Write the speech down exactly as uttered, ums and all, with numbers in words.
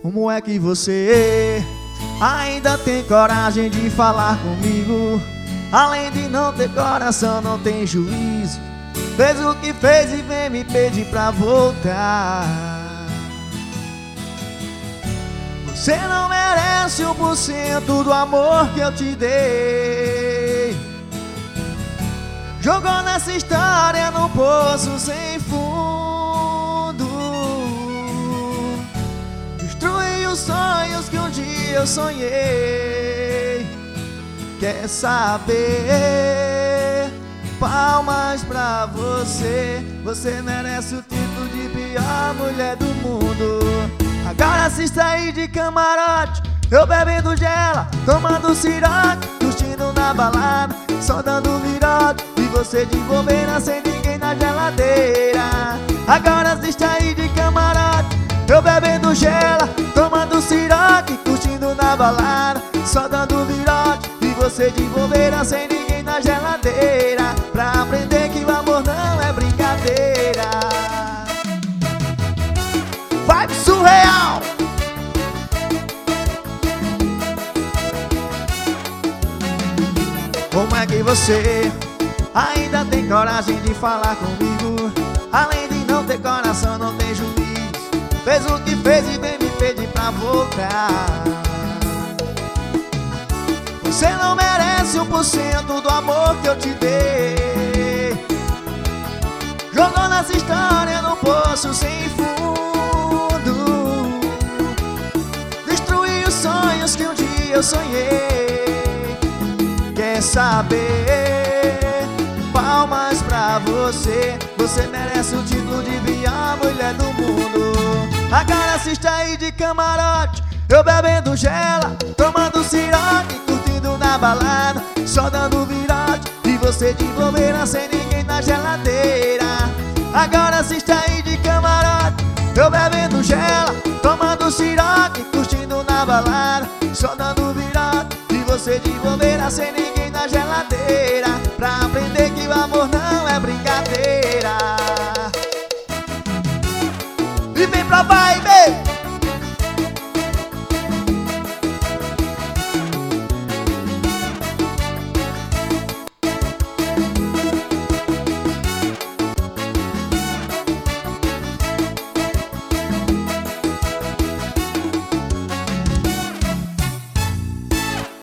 Como é que você ainda tem coragem de falar comigo? Além de não ter coração, não tem juízo. Fez o que fez e vem me pedir pra voltar. Você não merece um por cento do amor que eu te dei. Jogou nessa história num poço sem fundo. Destruiu os sonhos que um dia eu sonhei. Quer saber? Palmas pra você. Você merece o título de pior mulher do mundo. Agora assista aí de camarote, eu bebendo gela, tomando cirote, curtindo na balada, só dando virote, e você de bobeira sem ninguém na geladeira. Agora assista aí de camarote, eu bebendo gela, tomando cirote, curtindo na balada, só dando virote, e você de bobeira sem ninguém na geladeira. Pra aprender que o amor não é brincadeira. Vibe surreal! Como é que você ainda tem coragem de falar comigo? Além de não ter coração, não tem juízo. Fez o que fez e vem me pedir pra voltar. Você não merece um por cento do amor que eu te dei. Jogou nessa história num poço sem fundo. Destruiu os sonhos que um dia eu sonhei. Quer saber? Palmas pra você. Você merece o título de pior mulher do mundo. Agora assista aí de camarote, eu bebendo gela, tomando cirote, curtindo na balada, só dando virote, e você de bobeira sem ninguém na geladeira. Agora assista aí de camarote, eu bebendo gela, tomando cirote, curtindo na balada, só dando virote, e você de bobeira sem ninguém na geladeira.